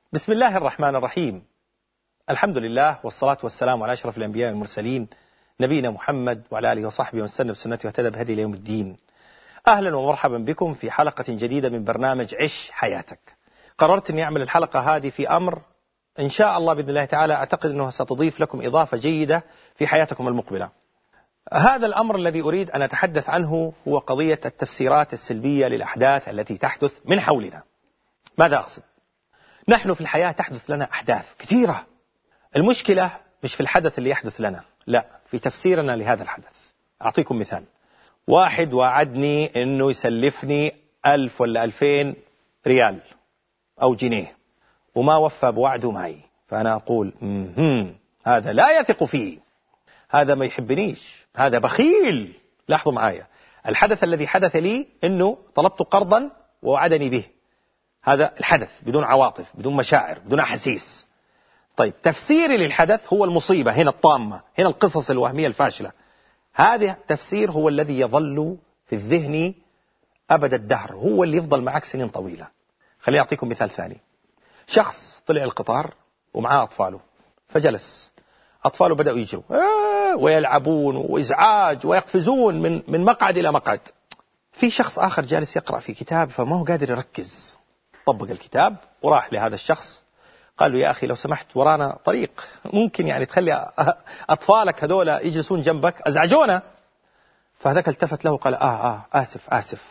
بسم الله الرحمن الرحيم. الحمد لله والصلاة والسلام على أشرف الأنبياء والمرسلين نبينا محمد وعلى آله وصحبه وسلم بسنته واهتدى بهدي إلى يوم الدين. أهلا ومرحبا بكم في حلقة جديدة من برنامج عش حياتك. قررت أني أعمل الحلقة هذه في أمر إن شاء الله بإذن الله تعالى أعتقد أنه ستضيف لكم إضافة جيدة في حياتكم المقبلة. هذا الأمر الذي أريد أن أتحدث عنه هو قضية التفسيرات السلبية للأحداث التي تحدث من حولنا. ماذا أقصد؟ نحن في الحياة تحدث لنا أحداث كثيرة. المشكلة مش في الحدث اللي يحدث لنا، لا، في تفسيرنا لهذا الحدث. أعطيكم مثال. واحد وعدني أنه يسلفني 1000 ولا 2000 ريال أو جنيه وما وفى بوعده معي، فأنا أقول هذا لا يثق فيه، هذا ما يحبنيش، هذا بخيل. لاحظوا معايا، الحدث الذي حدث لي أنه طلبت قرضا ووعدني به، هذا الحدث بدون عواطف، بدون مشاعر، بدون أحاسيس. طيب، تفسيري للحدث هو المصيبة هنا الطامة، هنا القصص الوهمية الفاشلة. هذا التفسير هو الذي يظل في الذهن أبد الدهر، هو اللي يفضل معك سنين طويلة. خليني أعطيكم مثال ثاني. شخص طلع القطار ومعاه أطفاله، فجلس، أطفاله بدأوا يجوا ويلعبون وإزعاج ويقفزون من مقعد إلى مقعد. في شخص آخر جالس يقرأ في كتاب فما هو قادر يركز، طبق الكتاب وراح لهذا الشخص قال له: يا أخي لو سمحت ورانا طريق، ممكن يعني تخلي أطفالك هذول يجلسون جنبك، أزعجونا. فهذاك التفت له قال: آسف،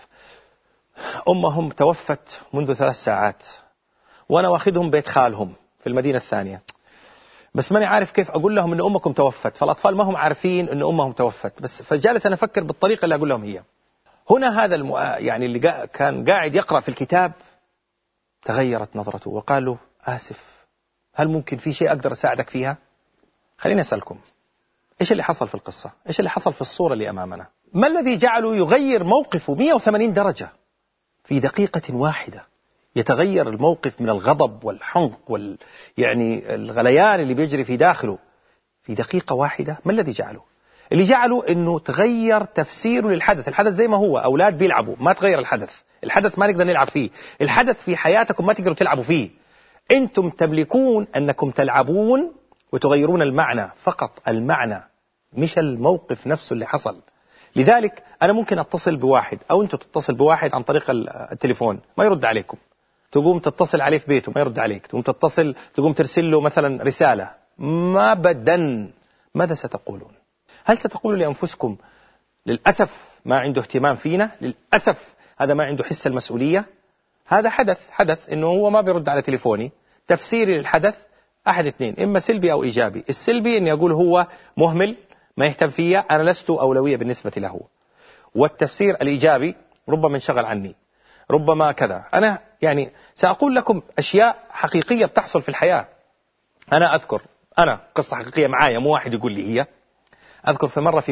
أمهم توفت منذ 3 ساعات وأنا واخدهم بيت خالهم في المدينة الثانية، بس ماني عارف كيف أقول لهم أن أمكم توفت، فالأطفال ما هم عارفين أن أمهم توفت، بس فجالس أنا أفكر بالطريقة اللي أقول لهم هي. هنا هذا يعني اللي كان قاعد يقرأ في الكتاب تغيرت نظرته وقال له: آسف، هل ممكن في شيء أقدر أساعدك فيها؟ خليني أسألكم، إيش اللي حصل في القصة؟ إيش اللي حصل في الصورة اللي أمامنا؟ ما الذي جعله يغير موقفه 180 درجة في دقيقة واحدة؟ يتغير الموقف من الغضب والحنق يعني الغليان اللي بيجري في داخله في دقيقة واحدة. ما الذي جعله؟ اللي جعله إنه تغير تفسيره للحدث. الحدث زي ما هو، أولاد بيلعبوا، ما تغير الحدث ما نقدر نلعب فيه. الحدث في حياتكم ما تقدروا تلعبوا فيه. أنتم تملكون أنكم تلعبون وتغيرون المعنى، فقط المعنى مش الموقف نفسه اللي حصل. لذلك أنا ممكن أتصل بواحد أو أنتم تتصل بواحد عن طريق التليفون ما يرد عليكم، تقوم تتصل عليه في بيته ما يرد عليك، تقوم ترسل له مثلا رسالة ما بدن. ماذا ستقولون؟ هل ستقولوا لأنفسكم للأسف ما عنده اهتمام فينا، للأسف هذا ما عنده حس المسؤولية؟ هذا حدث إنه هو ما بيرد على تليفوني. تفسيري للحدث أحد اثنين، إما سلبي أو إيجابي. السلبي إني أقول هو مهمل ما يهتم فيا، أنا لست أولوية بالنسبة له. والتفسير الإيجابي ربما انشغل عني، ربما كذا. أنا يعني سأقول لكم أشياء حقيقية بتحصل في الحياة. أنا أذكر قصة حقيقية معايا، مو واحد يقول لي هي. أذكر في مرة في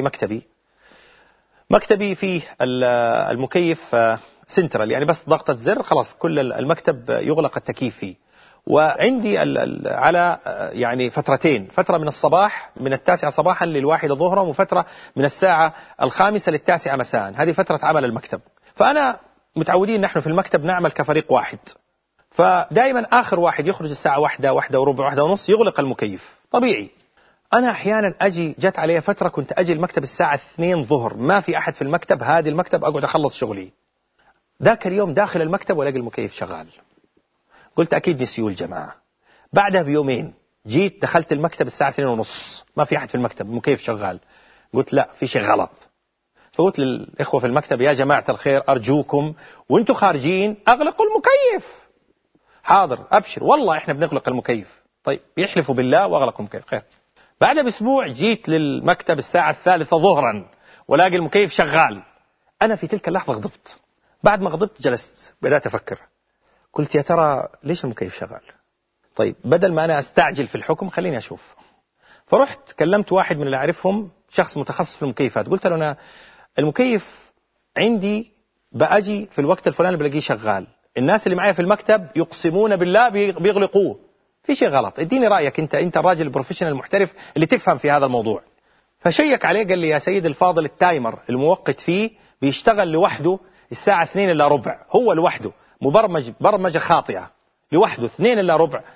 مكتبي فيه المكيف سنترال، يعني بس ضغطة زر خلاص كل المكتب يغلق التكييف فيه. وعندي على يعني فترتين، فترة من الصباح من 9 صباحا لل1 ظهرا، وفترة من 5:00 لل9 مساء. هذه فترة عمل المكتب. فأنا متعودين نحن في المكتب نعمل كفريق واحد، فدائما آخر واحد يخرج الساعة 1، 1:15، 1:30 يغلق المكيف طبيعي. أنا أحيانا جت علي فترة كنت أجي المكتب الساعة 2 ظهر، ما في أحد في المكتب، هذه المكتب أقعد أخلص شغلي. ذاك اليوم داخل المكتب ولاقي المكيف شغال، قلت أكيد نسيوا الجماعة. بعدها بيومين جيت دخلت المكتب الساعة 2:30، ما في أحد في المكتب، المكيف شغال. قلت لا، في شيء غلط. فقلت للإخوة في المكتب: يا جماعة الخير أرجوكم وانتوا خارجين أغلقوا المكيف. حاضر، أبشر، والله إحنا بنغلق المكيف. طيب، يحلفوا بالله وأغلقوا المكيف. خير. بعد بأسبوع جيت للمكتب الساعة 3 ظهرا ولاقي المكيف شغال. أنا في تلك اللحظة غضبت. بعد ما غضبت جلست بدأت أفكر، قلت يا ترى ليش المكيف شغال؟ طيب، بدل ما أنا أستعجل في الحكم خليني أشوف. فرحت كلمت واحد من اللي أعرفهم، شخص متخصص في المكيفات. قلت له: أنا المكيف عندي بأجي في الوقت الفلاني بلاقيه شغال، الناس اللي معايا في المكتب يقسمون بالله بيغلقوه، في شيء غلط، اديني رأيك، انت الراجل البروفيشنال المحترف اللي تفهم في هذا الموضوع. فشيك عليه قال لي: يا سيد الفاضل، التايمر الموقت فيه بيشتغل لوحده الساعة 2:15، هو لوحده مبرمج برمجة خاطئة، لوحده 2:15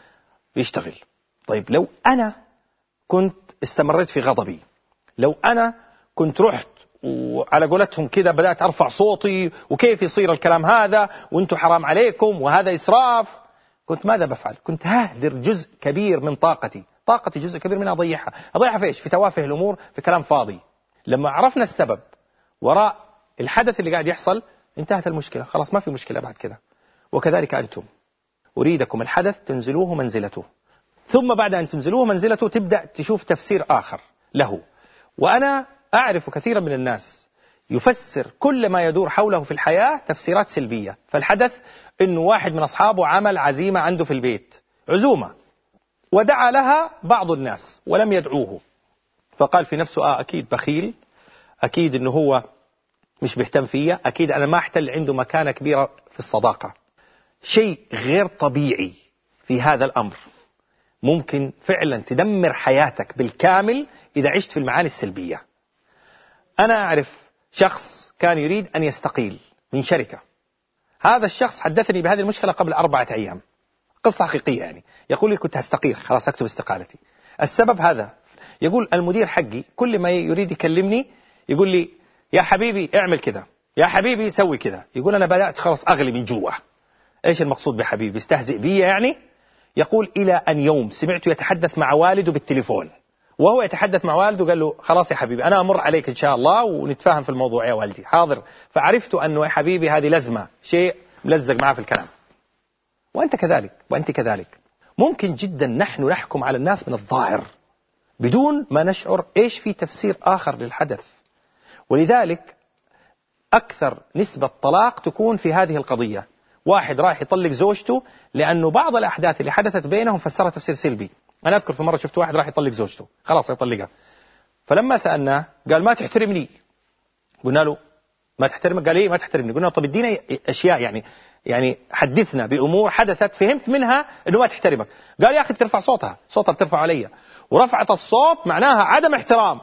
بيشتغل. طيب لو أنا كنت استمريت في غضبي، لو أنا كنت رحت وعلى قولتهم كذا بدأت أرفع صوتي وكيف يصير الكلام هذا وانتم حرام عليكم وهذا إسراف، كنت ماذا بفعل؟ كنت ههدر جزء كبير من طاقتي جزء كبير منها أضيعها في إيش؟ في توافه الأمور، في كلام فاضي. لما عرفنا السبب وراء الحدث اللي قاعد يحصل انتهت المشكلة، خلاص ما في مشكلة بعد كذا. وكذلك أنتم أريدكم الحدث تنزلوه منزلته، ثم بعد أن تنزلوه منزلته تبدأ تشوف تفسير آخر له. وأنا أعرف كثيرا من الناس يفسر كل ما يدور حوله في الحياة تفسيرات سلبية. فالحدث إنه واحد من أصحابه عمل عزيمة عنده في البيت، عزومة، ودعا لها بعض الناس ولم يدعوه، فقال في نفسه أكيد بخيل، أكيد إنه هو مش بيهتم فيا، أكيد أنا ما أحتل عنده مكانة كبيرة في الصداقة. شيء غير طبيعي في هذا الأمر، ممكن فعلا تدمر حياتك بالكامل إذا عشت في المعاني السلبية. أنا أعرف شخص كان يريد أن يستقيل من شركة، هذا الشخص حدثني بهذه المشكلة قبل 4 أيام، قصة حقيقية يعني. يقول لي كنت هستقيل خلاص أكتب استقالتي، السبب هذا. يقول المدير حقي كل ما يريد يكلمني يقول لي يا حبيبي اعمل كذا، يا حبيبي سوي كذا. يقول أنا بدأت خلاص أغلي من جوا. إيش المقصود بحبيبي؟ استهزئ بي يعني؟ يقول إلى أن يوم سمعته يتحدث مع والده بالتليفون، وهو يتحدث مع والده قال له خلاص يا حبيبي أنا أمر عليك إن شاء الله ونتفاهم في الموضوع يا والدي، حاضر. فعرفت أنه يا حبيبي هذه لزمة، شيء ملزق معه في الكلام. وأنت كذلك وأنت كذلك. ممكن جدا نحن نحكم على الناس من الظاهر بدون ما نشعر إيش في تفسير آخر للحدث. ولذلك أكثر نسبة طلاق تكون في هذه القضية. واحد راح يطلق زوجته لأنه بعض الأحداث اللي حدثت بينهم فسرها تفسير سلبي. أنا أذكر في مرة شفت واحد راح يطلق زوجته، خلاص يطلقها، فلما سألناه قال ما تحترمني. قلنا له ما تحترمك؟ قال إيه ما تحترمني. قلنا طب ادينا أشياء يعني حدثنا بأمور حدثت فهمت منها إنه ما تحترمك. قال يا أخي ترفع صوتها بترفع علي، ورفعت الصوت معناها عدم احترام.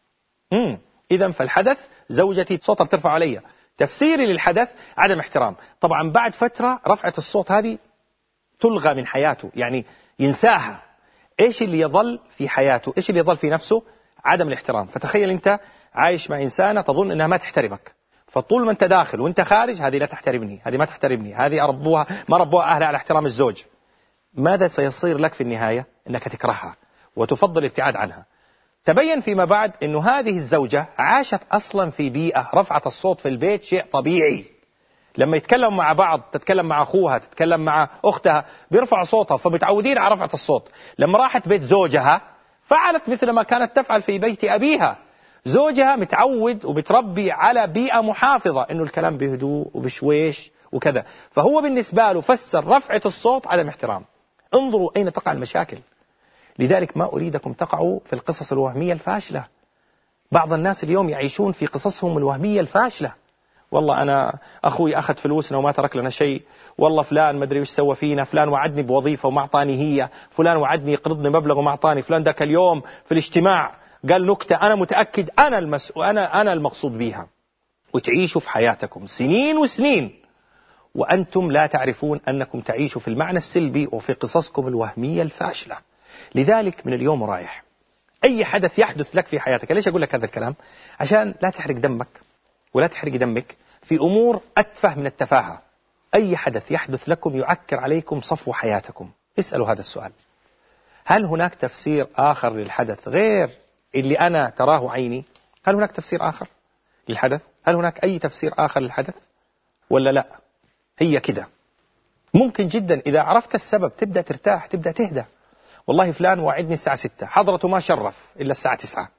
إذن فالحدث زوجتي صوتها بترفع علي، تفسيري للحدث عدم احترام. طبعا بعد فترة رفعت الصوت هذه تلغى من حياته، يعني ينساها. إيش اللي يظل في حياته؟ إيش اللي يظل في نفسه؟ عدم الاحترام. فتخيل أنت عايش مع إنسانة تظن أنها ما تحترمك، فطول ما أنت داخل وأنت خارج هذه لا تحترمني، هذه ما تحترمني، هذه ما ربوها أهلها على احترام الزوج. ماذا سيصير لك في النهاية؟ أنك تكرهها وتفضل الابتعاد عنها. تبين فيما بعد أنه هذه الزوجة عاشت أصلا في بيئة رفعت الصوت في البيت شيء طبيعي. لما يتكلم مع بعض، تتكلم مع أخوها، تتكلم مع أختها، بيرفع صوتها، فمتعودين على رفعة الصوت. لما راحت بيت زوجها فعلت مثل ما كانت تفعل في بيت أبيها. زوجها متعود وبتربي على بيئة محافظة أنه الكلام بهدوء وبشويش وكذا، فهو بالنسبة له فسر رفعة الصوت عدم احترام. انظروا أين تقع المشاكل. لذلك ما أريدكم تقعوا في القصص الوهمية الفاشلة. بعض الناس اليوم يعيشون في قصصهم الوهمية الفاشلة. والله أنا أخوي أخذ فلوسنا وما ترك لنا شيء، والله فلان ما أدري وش سوى فينا، فلان وعدني بوظيفة وما أعطاني هي، فلان وعدني يقرضني مبلغ وما أعطاني، فلان ذاك اليوم في الاجتماع قال نكتة أنا متأكد أنا المقصود بها. وتعيشوا في حياتكم سنين وسنين وأنتم لا تعرفون أنكم تعيشوا في المعنى السلبي وفي قصصكم الوهمية الفاشلة. لذلك من اليوم رايح أي حدث يحدث لك في حياتك، ليش أقول لك هذا الكلام؟ عشان لا تحرق دمك ولا تحرق دمك في أمور أتفه من التفاهة. أي حدث يحدث لكم يعكر عليكم صفو حياتكم. اسألوا هذا السؤال: هل هناك تفسير آخر للحدث غير اللي أنا تراه عيني؟ هل هناك تفسير آخر للحدث؟ هل هناك أي تفسير آخر للحدث ولا لا؟ هي كده. ممكن جدا إذا عرفت السبب تبدأ ترتاح، تبدأ تهدى. والله فلان وعدني الساعة 6، حضرته ما شرف إلا الساعة 9.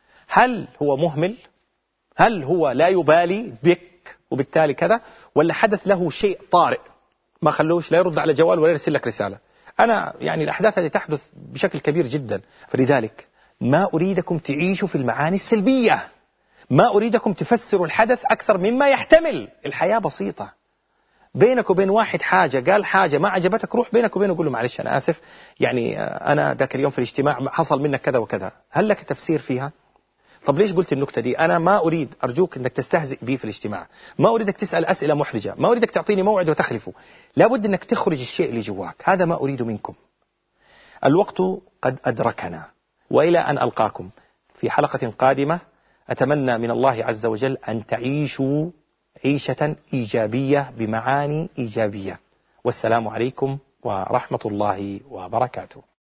هل هو مهمل؟ هل هو لا يبالي بك وبالتالي كذا؟ ولا حدث له شيء طارئ ما خلوش لا يرد على جوال ولا يرسل لك رسالة؟ أنا يعني الأحداث هذه تحدث بشكل كبير جدا. فلذلك ما أريدكم تعيشوا في المعاني السلبية، ما أريدكم تفسروا الحدث أكثر مما يحتمل. الحياة بسيطة. بينك وبين واحد حاجة قال حاجة ما عجبتك، روح بينك وبينه قول له معلش أنا آسف، يعني أنا ذاك اليوم في الاجتماع حصل منك كذا وكذا، هل لك تفسير فيها؟ طب ليش قلت النكتة دي؟ أنا ما أريد، أرجوك أنك تستهزئ بي في الاجتماع، ما أريدك تسأل أسئلة محرجة، ما أريدك تعطيني موعد وتخلفه، لابد أنك تخرج الشيء اللي جواك. هذا ما أريد منكم. الوقت قد أدركنا، وإلى أن ألقاكم في حلقة قادمة، أتمنى من الله عز وجل أن تعيشوا عيشة إيجابية بمعاني إيجابية. والسلام عليكم ورحمة الله وبركاته.